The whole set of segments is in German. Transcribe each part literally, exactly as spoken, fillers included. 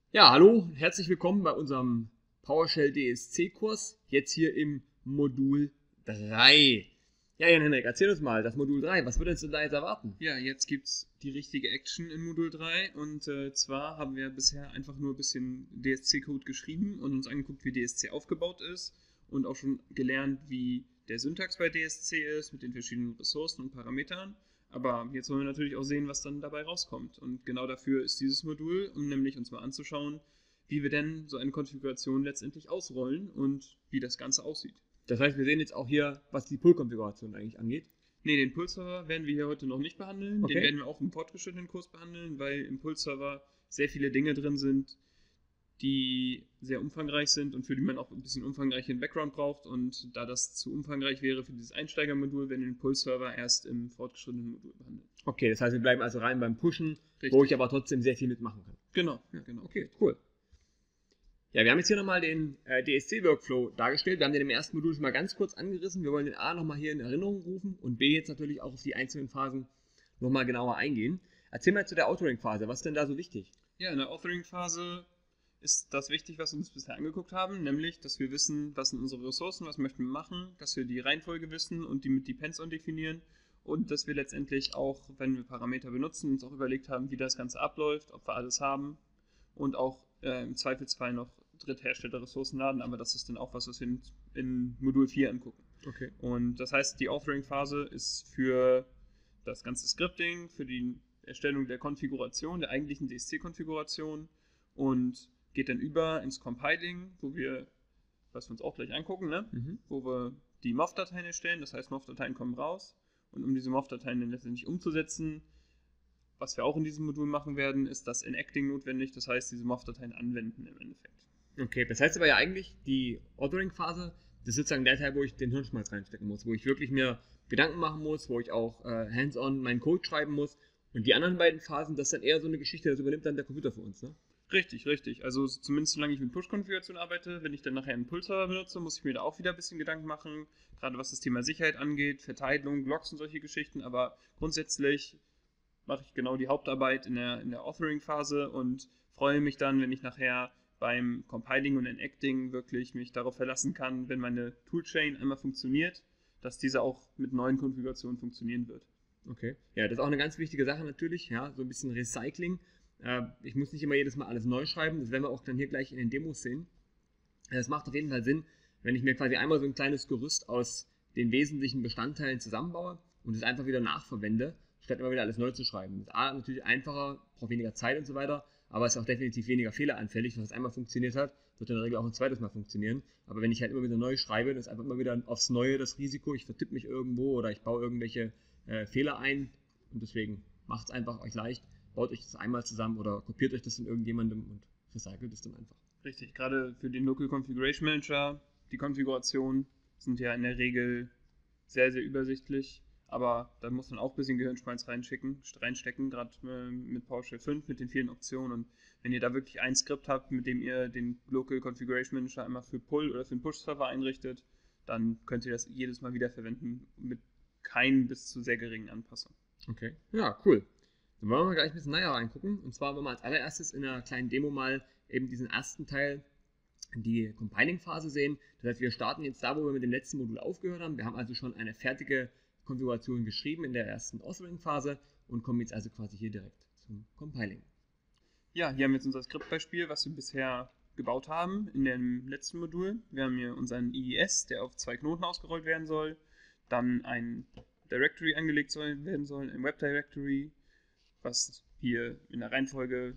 Ja, hallo, herzlich willkommen bei unserem PowerShell D S C-Kurs, jetzt hier im Modul drei. Ja, Jan-Henrik, erzähl uns mal, das Modul drei, was wird uns denn da jetzt erwarten? Ja, jetzt gibt es die richtige Action in Modul drei und äh, zwar haben wir bisher einfach nur ein bisschen D S C-Code geschrieben und uns angeguckt, wie D S C aufgebaut ist und auch schon gelernt, wie der Syntax bei D S C ist mit den verschiedenen Ressourcen und Parametern. Aber jetzt wollen wir natürlich auch sehen, was dann dabei rauskommt. Und genau dafür ist dieses Modul, um nämlich uns mal anzuschauen, wie wir denn so eine Konfiguration letztendlich ausrollen und wie das Ganze aussieht. Das heißt, wir sehen jetzt auch hier, was die Pull-Konfiguration eigentlich angeht. Ne, den Pull-Server werden wir hier heute noch nicht behandeln. Okay. Den werden wir auch im fortgeschrittenen Kurs behandeln, weil im Pull-Server sehr viele Dinge drin sind, die sehr umfangreich sind und für die man auch ein bisschen umfangreichen Background braucht. Und da das zu umfangreich wäre für dieses Einsteigermodul, werden wir den Pull-Server erst im fortgeschrittenen Modul behandeln. Okay, das heißt, wir bleiben also rein beim Pushen, Richtig. wo ich aber trotzdem sehr viel mitmachen kann. Genau, ja, genau. Okay, cool. Ja, wir haben jetzt hier nochmal den äh, D S C-Workflow dargestellt. Wir haben den im ersten Modul schon mal ganz kurz angerissen. Wir wollen den A nochmal hier in Erinnerung rufen und B jetzt natürlich auch auf die einzelnen Phasen nochmal genauer eingehen. Erzähl mal zu der Authoring-Phase. Was ist denn da so wichtig? Ja, in der Authoring-Phase ist das wichtig, was wir uns bisher angeguckt haben, nämlich, dass wir wissen, was sind unsere Ressourcen, was möchten wir machen, dass wir die Reihenfolge wissen und die mit Depends-on definieren und dass wir letztendlich auch, wenn wir Parameter benutzen, uns auch überlegt haben, wie das Ganze abläuft, ob wir alles haben und auch äh, im Zweifelsfall noch Dritthersteller-Ressourcen laden, aber das ist dann auch was, was wir in, in Modul vier angucken. Okay. Und das heißt, die Authoring-Phase ist für das ganze Scripting, für die Erstellung der Konfiguration, der eigentlichen D S C-Konfiguration und geht dann über ins Compiling, wo wir, was wir uns auch gleich angucken, ne? Mhm. Wo wir die M O F-Dateien erstellen, das heißt M O F-Dateien kommen raus und um diese M O F-Dateien dann letztendlich umzusetzen, was wir auch in diesem Modul machen werden, ist das Enacting notwendig, das heißt diese M O F-Dateien anwenden im Endeffekt. Okay, das heißt aber ja eigentlich, die Authoring-Phase, das ist sozusagen der Teil, wo ich den Hirnschmalz reinstecken muss, wo ich wirklich mir Gedanken machen muss, wo ich auch äh, hands-on meinen Code schreiben muss. Und die anderen beiden Phasen, das ist dann eher so eine Geschichte, das übernimmt dann der Computer für uns, ne? Richtig, richtig. Also zumindest solange ich mit Push-Konfiguration arbeite, wenn ich dann nachher einen Pull-Server benutze, muss ich mir da auch wieder ein bisschen Gedanken machen, gerade was das Thema Sicherheit angeht, Verteilung, Logs und solche Geschichten, aber grundsätzlich mache ich genau die Hauptarbeit in der, in der Authoring-Phase und freue mich dann, wenn ich nachher beim Compiling und Enacting wirklich mich darauf verlassen kann, wenn meine Toolchain einmal funktioniert, dass diese auch mit neuen Konfigurationen funktionieren wird. Okay. Ja, das ist auch eine ganz wichtige Sache natürlich, ja, so ein bisschen Recycling. Äh, ich muss nicht immer jedes Mal alles neu schreiben, das werden wir auch dann hier gleich in den Demos sehen. Es macht auf jeden Fall Sinn, wenn ich mir quasi einmal so ein kleines Gerüst aus den wesentlichen Bestandteilen zusammenbaue und es einfach wieder nachverwende, statt immer wieder alles neu zu schreiben. Das ist A, natürlich einfacher, braucht weniger Zeit und so weiter, aber es ist auch definitiv weniger fehleranfällig. Was einmal funktioniert hat, wird in der Regel auch ein zweites Mal funktionieren. Aber wenn ich halt immer wieder neu schreibe, dann ist einfach immer wieder aufs Neue das Risiko, ich vertippe mich irgendwo oder ich baue irgendwelche äh, Fehler ein und deswegen macht es einfach euch leicht, baut euch das einmal zusammen oder kopiert euch das von irgendjemandem und recycelt es dann einfach. Richtig, gerade für den Local Configuration Manager, die Konfigurationen sind ja in der Regel sehr, sehr übersichtlich, aber da muss man auch ein bisschen Gehirnschmalz reinschicken, reinstecken, gerade äh, mit PowerShell fünf, mit den vielen Optionen. Und wenn ihr da wirklich ein Skript habt, mit dem ihr den Local Configuration Manager einmal für Pull oder für den Push-Server einrichtet, dann könnt ihr das jedes Mal wieder verwenden mit keinen bis zu sehr geringen Anpassungen. Okay, ja, cool. Dann wollen wir mal gleich ein bisschen näher reingucken. Und zwar wollen wir als allererstes in einer kleinen Demo mal eben diesen ersten Teil, die Compiling-Phase sehen. Das heißt, wir starten jetzt da, wo wir mit dem letzten Modul aufgehört haben. Wir haben also schon eine fertige Konfiguration geschrieben in der ersten Authoring-Phase und kommen jetzt also quasi hier direkt zum Compiling. Ja, hier haben wir jetzt unser Skriptbeispiel, was wir bisher gebaut haben in dem letzten Modul. Wir haben hier unseren I I S, der auf zwei Knoten ausgerollt werden soll, dann ein Directory angelegt soll, werden soll, ein Web Directory, was hier in der Reihenfolge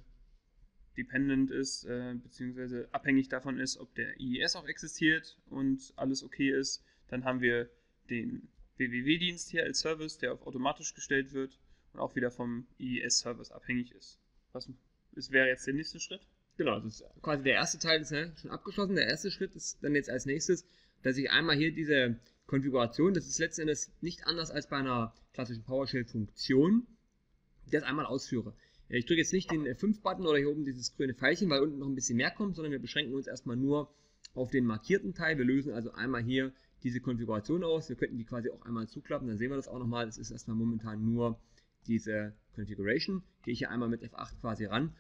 dependent ist, äh, beziehungsweise abhängig davon ist, ob der I I S auch existiert und alles okay ist. Dann haben wir den W W W-Dienst hier als Service, der auf automatisch gestellt wird und auch wieder vom I I S-Service abhängig ist. Was ist, wäre jetzt der nächste Schritt? Genau, das ist quasi der erste Teil ist ja schon abgeschlossen. Der erste Schritt ist dann jetzt als nächstes, dass ich einmal hier diese Konfiguration, das ist letztendlich nicht anders als bei einer klassischen PowerShell-Funktion, das einmal ausführe. Ich drücke jetzt nicht den F fünf Button oder hier oben dieses grüne Pfeilchen, weil unten noch ein bisschen mehr kommt, sondern wir beschränken uns erstmal nur auf den markierten Teil. Wir lösen also einmal hier diese Konfiguration aus. Wir könnten die quasi auch einmal zuklappen, dann sehen wir das auch nochmal. Das ist erstmal momentan nur diese Configuration. Gehe ich hier einmal mit F acht quasi ran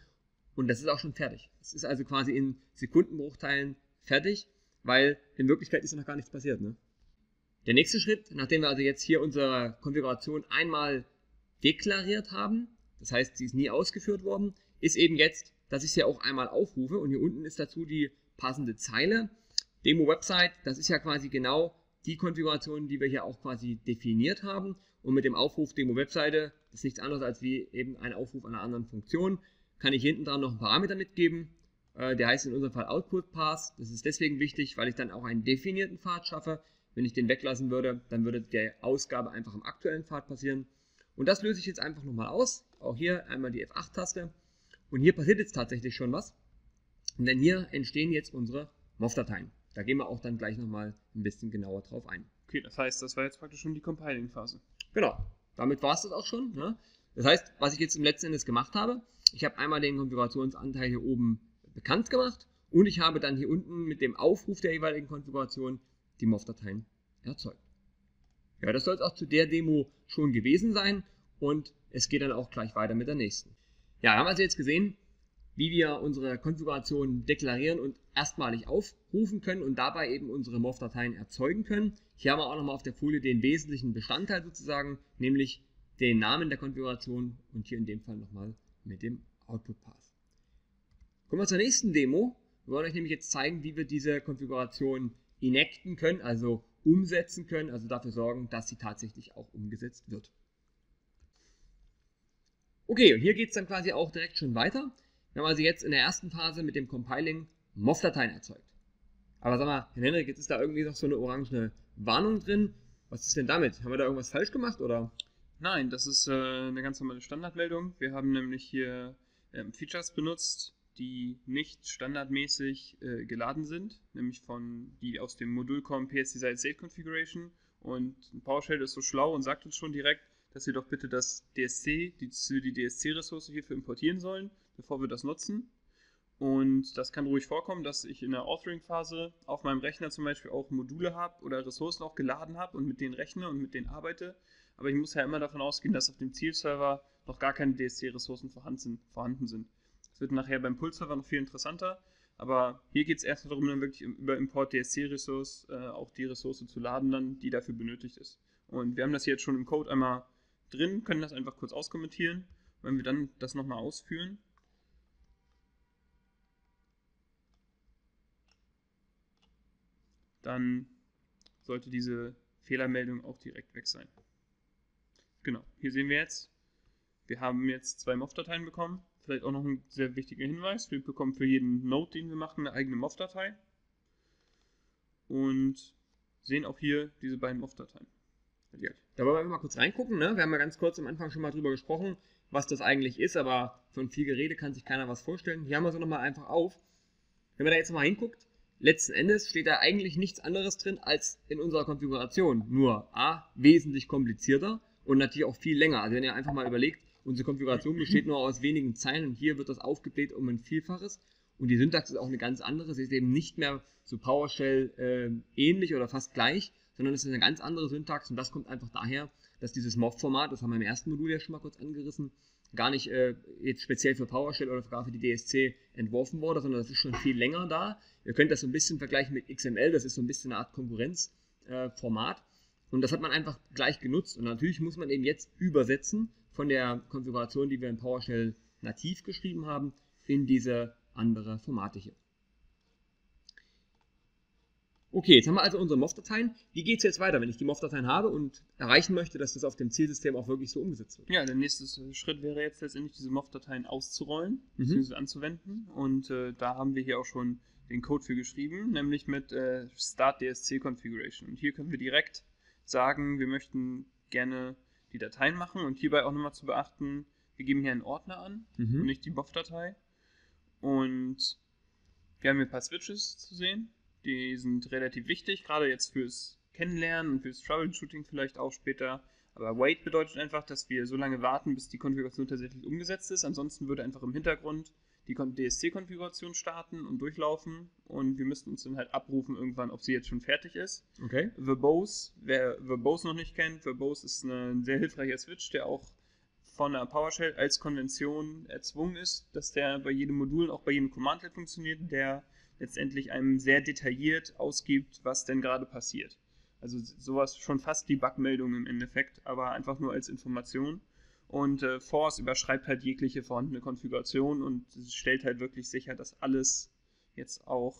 und das ist auch schon fertig. Es ist also quasi in Sekundenbruchteilen fertig, weil in Wirklichkeit ist noch gar nichts passiert. Ne? Der nächste Schritt, nachdem wir also jetzt hier unsere Konfiguration einmal deklariert haben, das heißt, sie ist nie ausgeführt worden, ist eben jetzt, dass ich sie auch einmal aufrufe und hier unten ist dazu die passende Zeile. Demo-Website, das ist ja quasi genau die Konfiguration, die wir hier auch quasi definiert haben. Und mit dem Aufruf Demo-Webseite, das ist nichts anderes als wie eben ein Aufruf einer anderen Funktion, kann ich hinten dran noch einen Parameter mitgeben. Äh, der heißt in unserem Fall Output-Path. Das ist deswegen wichtig, weil ich dann auch einen definierten Pfad schaffe. Wenn ich den weglassen würde, dann würde der Ausgabe einfach im aktuellen Pfad passieren. Und das löse ich jetzt einfach nochmal aus. Auch hier einmal die F acht Taste. Und hier passiert jetzt tatsächlich schon was. Denn hier entstehen jetzt unsere M O F-Dateien. Da gehen wir auch dann gleich nochmal ein bisschen genauer drauf ein. Okay, das heißt, das war jetzt praktisch schon die Compiling-Phase. Genau, damit war es das auch schon. Ne? Das heißt, was ich jetzt im letzten Endes gemacht habe, ich habe einmal den Konfigurationsanteil hier oben bekannt gemacht und ich habe dann hier unten mit dem Aufruf der jeweiligen Konfiguration die M O F-Dateien erzeugt. Ja, das soll es auch zu der Demo schon gewesen sein und es geht dann auch gleich weiter mit der nächsten. Ja, wir haben also jetzt gesehen, wie wir unsere Konfiguration deklarieren und erstmalig aufrufen können und dabei eben unsere M O F-Dateien erzeugen können. Hier haben wir auch nochmal auf der Folie den wesentlichen Bestandteil sozusagen, nämlich den Namen der Konfiguration und hier in dem Fall nochmal mit dem Output-Path. Kommen wir zur nächsten Demo. Wir wollen euch nämlich jetzt zeigen, wie wir diese Konfiguration enacten können, also umsetzen können, also dafür sorgen, dass sie tatsächlich auch umgesetzt wird. Okay, und hier geht es dann quasi auch direkt schon weiter. Wir haben also jetzt in der ersten Phase mit dem Compiling M O F-Dateien erzeugt. Aber sag mal, Herr Henrik, jetzt ist da irgendwie noch so eine orange Warnung drin. Was ist denn damit? Haben wir da irgendwas falsch gemacht, oder? Nein, das ist äh, eine ganz normale Standardmeldung. Wir haben nämlich hier ähm, Features benutzt, die nicht standardmäßig äh, geladen sind, nämlich von die aus dem Modul kommen P S Desired State Configuration. Und PowerShell ist so schlau und sagt uns schon direkt, dass wir doch bitte das D S C, die, die D S C-Ressource hierfür importieren sollen, bevor wir das nutzen. Und das kann ruhig vorkommen, dass ich in der Authoring-Phase auf meinem Rechner zum Beispiel auch Module habe oder Ressourcen auch geladen habe und mit denen rechne und mit denen arbeite. Aber ich muss ja immer davon ausgehen, dass auf dem Zielserver noch gar keine D S C-Ressourcen vorhanden sind. Das wird nachher beim Pull-Server noch viel interessanter. Aber hier geht es erst darum, dann wirklich über Import D S C-Ressource äh, auch die Ressource zu laden, dann, die dafür benötigt ist. Und wir haben das hier jetzt schon im Code einmal drin, können das einfach kurz auskommentieren. Wenn wir dann das nochmal ausführen, dann sollte diese Fehlermeldung auch direkt weg sein. Genau, hier sehen wir jetzt, wir haben jetzt zwei M O F-Dateien bekommen. Vielleicht auch noch ein sehr wichtiger Hinweis, wir bekommen für jeden Node, den wir machen, eine eigene M O F-Datei. Und sehen auch hier diese beiden M O F-Dateien. Ja. Da wollen wir mal kurz reingucken. Ne? Wir haben ja ganz kurz am Anfang schon mal drüber gesprochen, was das eigentlich ist, aber von viel Gerede kann sich keiner was vorstellen. Hier haben wir es nochmal einfach auf. Wenn man da jetzt mal hinguckt, letzten Endes steht da eigentlich nichts anderes drin als in unserer Konfiguration. Nur A, wesentlich komplizierter und natürlich auch viel länger. Also wenn ihr einfach mal überlegt, unsere Konfiguration besteht nur aus wenigen Zeilen und hier wird das aufgebläht um ein Vielfaches. Und die Syntax ist auch eine ganz andere. Sie ist eben nicht mehr so PowerShell äh, ähnlich oder fast gleich, sondern es ist eine ganz andere Syntax und das kommt einfach daher, dass dieses M O F-Format, das haben wir im ersten Modul ja schon mal kurz angerissen, gar nicht äh, jetzt speziell für PowerShell oder gar für die D S C entworfen wurde, sondern das ist schon viel länger da. Ihr könnt das so ein bisschen vergleichen mit X M L, das ist so ein bisschen eine Art Konkurrenzformat äh, und das hat man einfach gleich genutzt und natürlich muss man eben jetzt übersetzen von der Konfiguration, die wir in PowerShell nativ geschrieben haben, in diese andere Formate hier. Okay, jetzt haben wir also unsere M O F-Dateien. Wie geht es jetzt weiter, wenn ich die M O F-Dateien habe und erreichen möchte, dass das auf dem Zielsystem auch wirklich so umgesetzt wird? Ja, der nächste Schritt wäre jetzt letztendlich, diese M O F-Dateien auszurollen, Mhm. bzw. anzuwenden. Und äh, da haben wir hier auch schon den Code für geschrieben, nämlich mit äh, Start D S C Configuration. Und hier können wir direkt sagen, wir möchten gerne die Dateien machen und hierbei auch nochmal zu beachten, wir geben hier einen Ordner an Mhm. und nicht die M O F-Datei. Und wir haben hier ein paar Switches zu sehen. Die sind relativ wichtig, gerade jetzt fürs Kennenlernen und fürs Troubleshooting vielleicht auch später. Aber wait bedeutet einfach, dass wir so lange warten, bis die Konfiguration tatsächlich umgesetzt ist. Ansonsten würde einfach im Hintergrund die D S C-Konfiguration starten und durchlaufen. Und wir müssten uns dann halt abrufen irgendwann, ob sie jetzt schon fertig ist. Okay. Verbose, wer Verbose noch nicht kennt, Verbose ist ein sehr hilfreicher Switch, der auch von der PowerShell als Konvention erzwungen ist, dass der bei jedem Modul und auch bei jedem Commandlet funktioniert, der letztendlich einem sehr detailliert ausgibt, was denn gerade passiert. Also sowas schon fast die Bugmeldung im Endeffekt, aber einfach nur als Information. Und äh, Force überschreibt halt jegliche vorhandene Konfiguration und stellt halt wirklich sicher, dass alles jetzt auch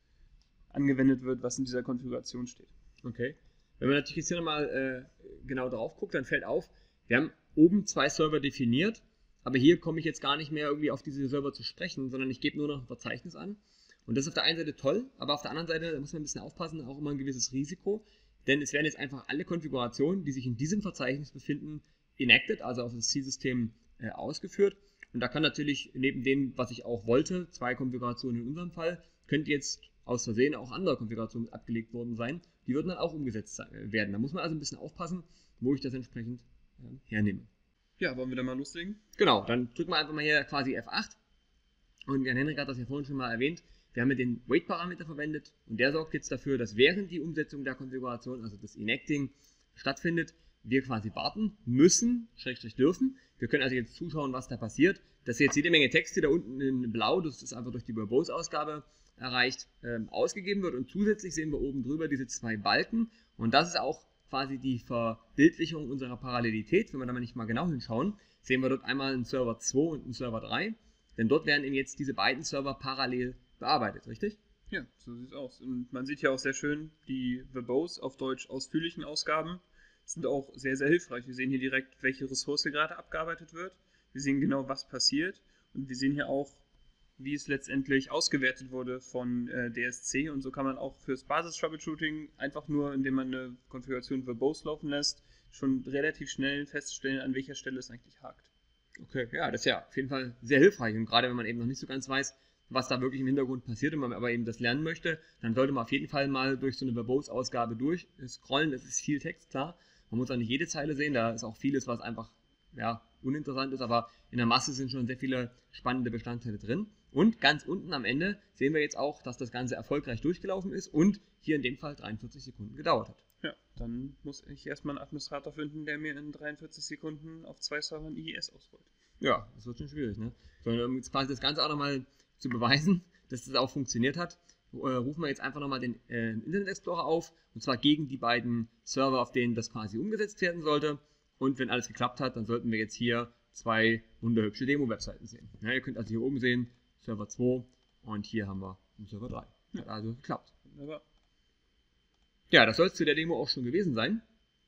angewendet wird, was in dieser Konfiguration steht. Okay. Wenn man natürlich jetzt hier nochmal äh, genau drauf guckt, dann fällt auf, wir haben oben zwei Server definiert, aber hier komme ich jetzt gar nicht mehr irgendwie auf diese Server zu sprechen, sondern ich gebe nur noch ein Verzeichnis an. Und das ist auf der einen Seite toll, aber auf der anderen Seite, da muss man ein bisschen aufpassen, auch immer ein gewisses Risiko, denn es werden jetzt einfach alle Konfigurationen, die sich in diesem Verzeichnis befinden, enacted, also auf das Zielsystem äh, ausgeführt. Und da kann natürlich neben dem, was ich auch wollte, zwei Konfigurationen in unserem Fall, könnte jetzt aus Versehen auch andere Konfigurationen abgelegt worden sein. Die würden dann auch umgesetzt werden. Da muss man also ein bisschen aufpassen, wo ich das entsprechend äh, hernehme. Ja, wollen wir da mal loslegen? Genau, dann drücken wir einfach mal hier quasi F acht. Und Jan Henrik hat das ja vorhin schon mal erwähnt. Wir haben ja den Wait-Parameter verwendet und der sorgt jetzt dafür, dass während die Umsetzung der Konfiguration, also das Enacting, stattfindet, wir quasi warten müssen, Schrägstrich dürfen. Wir können also jetzt zuschauen, was da passiert. Das ist jetzt jede Menge Texte da unten in blau, das ist einfach durch die Verbose-Ausgabe erreicht, ähm, ausgegeben wird. Und zusätzlich sehen wir oben drüber diese zwei Balken. Und das ist auch quasi die Verbildlichung unserer Parallelität. Wenn wir da mal nicht mal genau hinschauen, sehen wir dort einmal einen Server zwei und einen Server drei. Denn dort werden eben jetzt diese beiden Server parallel bearbeitet, richtig? Ja, so sieht es aus. Und man sieht ja auch sehr schön, die Verbose, auf Deutsch ausführlichen Ausgaben, sind auch sehr, sehr hilfreich. Wir sehen hier direkt, welche Ressource gerade abgearbeitet wird. Wir sehen genau, was passiert. Und wir sehen hier auch, wie es letztendlich ausgewertet wurde von äh, D S C. Und so kann man auch fürs Basis-Troubleshooting einfach nur, indem man eine Konfiguration Verbose laufen lässt, schon relativ schnell feststellen, an welcher Stelle es eigentlich hakt. Okay, ja, das ist ja auf jeden Fall sehr hilfreich. Und gerade wenn man eben noch nicht so ganz weiß, was da wirklich im Hintergrund passiert und man aber eben das lernen möchte, dann sollte man auf jeden Fall mal durch so eine Verbose-Ausgabe durchscrollen. Das ist viel Text, klar. Man muss auch nicht jede Zeile sehen, da ist auch vieles, was einfach ja, uninteressant ist, aber in der Masse sind schon sehr viele spannende Bestandteile drin. Und ganz unten am Ende sehen wir jetzt auch, dass das Ganze erfolgreich durchgelaufen ist und hier in dem Fall dreiundvierzig Sekunden gedauert hat. Ja, dann muss ich erstmal einen Administrator finden, der mir in dreiundvierzig Sekunden auf zwei Servern I I S ausrollt. Ja, das wird schon schwierig, ne? Sondern um jetzt quasi das Ganze auch nochmal zu beweisen, dass das auch funktioniert hat, äh, rufen wir jetzt einfach nochmal den äh, Internet Explorer auf, und zwar gegen die beiden Server, auf denen das quasi umgesetzt werden sollte. Und wenn alles geklappt hat, dann sollten wir jetzt hier zwei wunderhübsche Demo-Webseiten sehen. Ja, ihr könnt also hier oben sehen, Server zwei und hier haben wir den Server drei. Hat also geklappt. Wunderbar. Ja, das soll es zu der Demo auch schon gewesen sein.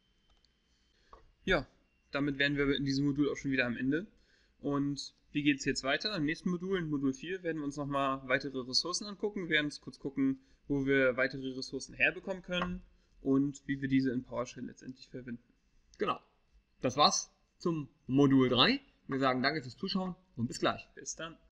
Ja, damit wären wir in diesem Modul auch schon wieder am Ende. Und wie geht es jetzt weiter? Im nächsten Modul, in Modul vier, werden wir uns nochmal weitere Ressourcen angucken. Wir werden uns kurz gucken, wo wir weitere Ressourcen herbekommen können und wie wir diese in PowerShell letztendlich verwenden. Genau. Das war's zum Modul drei. Wir sagen danke fürs Zuschauen und bis gleich. Bis dann.